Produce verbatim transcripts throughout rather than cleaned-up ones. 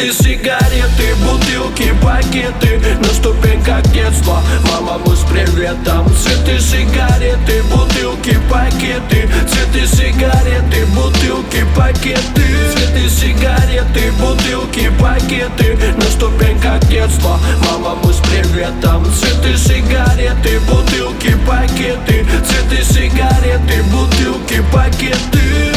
Цветы, сигареты, бутылки, пакеты, на ступеньках детства мама, мы с приветом. Цветы, сигареты, бутылки, пакеты, цветы, сигареты, бутылки, пакеты, цветы, сигареты, бутылки, пакеты, на ступеньках детства мама, мы с приветом. Цветы, сигареты, бутылки, пакеты, цветы, сигареты, бутылки, пакеты.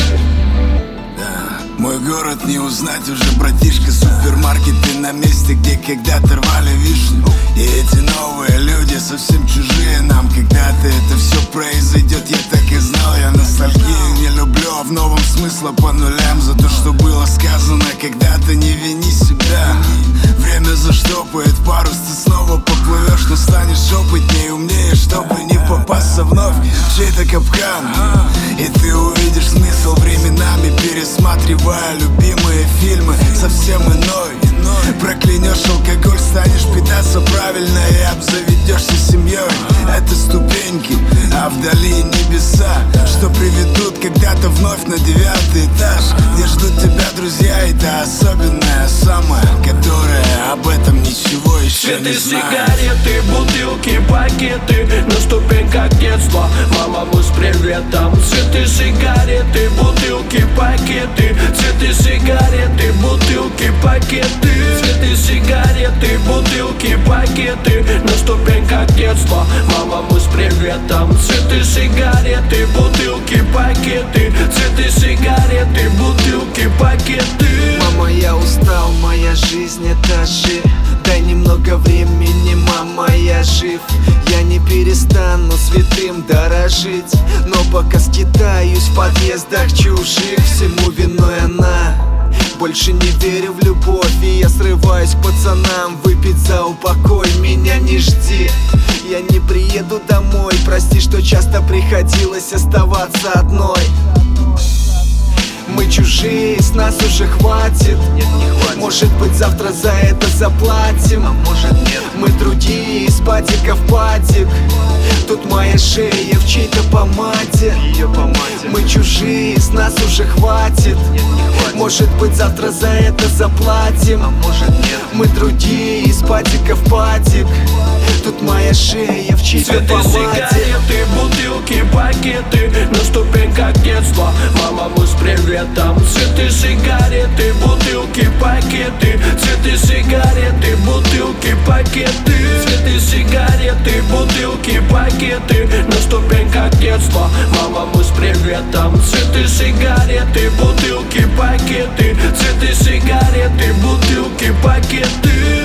Мой город не узнать уже, братишка. Супермаркеты на месте, где когда-то рвали вишню. И эти новые люди совсем чужие нам. Когда-то это все произойдет, я так и знал. Я ностальгию не люблю, а в новом смысла по нулям. За то, что было сказано когда-то, не вини себя. Время заштопает парус, ты снова поплывешь, но станешь опытнее, умнее, чтобы не попасться вновь в чей-то капкан. И ты увидишь смысл временами, пересматривая любимые фильмы, совсем иной. Проклянешь алкоголь, станешь питаться правильно и обзаведешься семьей. Это ступеньки, а вдали небеса, что приведут когда-то вновь на девятый этаж, где ждут тебя друзья, и та особенная самая, которая об этом ничего еще не знает. Цветы, сигареты, бутылки, пакеты, на ступеньках детства мама, мы с приветом. Цветы, сигареты, бутылки, пакеты, цветы, сигареты, бутылки, пакеты, цветы, сигареты, бутылки, пакеты, на ступеньках детства мама, мы с приветом. Цветы, сигареты, бутылки, пакеты, цветы, сигареты, бутылки, пакеты. Мама, я устал, моя жизнь это жир. Дай немного времени, мама, я жив. Я не перестану святым дорожить, но пока скитаюсь в подъездах чужих, всему виной она. Больше не верю в любовь, и я срываюсь к пацанам. Выпить за упокой, меня не жди. Я не приеду домой, прости, что часто приходилось оставаться одной. Мы чужие, с нас уже хватит. Нет, не хватит. Может быть, завтра за это заплатим, а может нет. Мы другие, из падика в падик. Тут моя шея в чьей-то помаде. Ее помаде. Мы чужие, с нас уже хватит. Нет, не хватит. Может быть, завтра за это заплатим, а может нет. Мы другие, из падика в падик. Тут моя шея в чьей-то Цветы, помаде. сигареты, бутылки, пакеты, на ступеньках детства мама, мы с приветом. Цветы, сигареты, бутылки, пакеты, цветы, сигареты, бутылки, пакеты, цветы, сигареты, бутылки, пакеты, на ступеньках детства мама, мы с приветом. Цветы, сигареты, бутылки, пакеты, цветы, сигареты, бутылки, пакеты.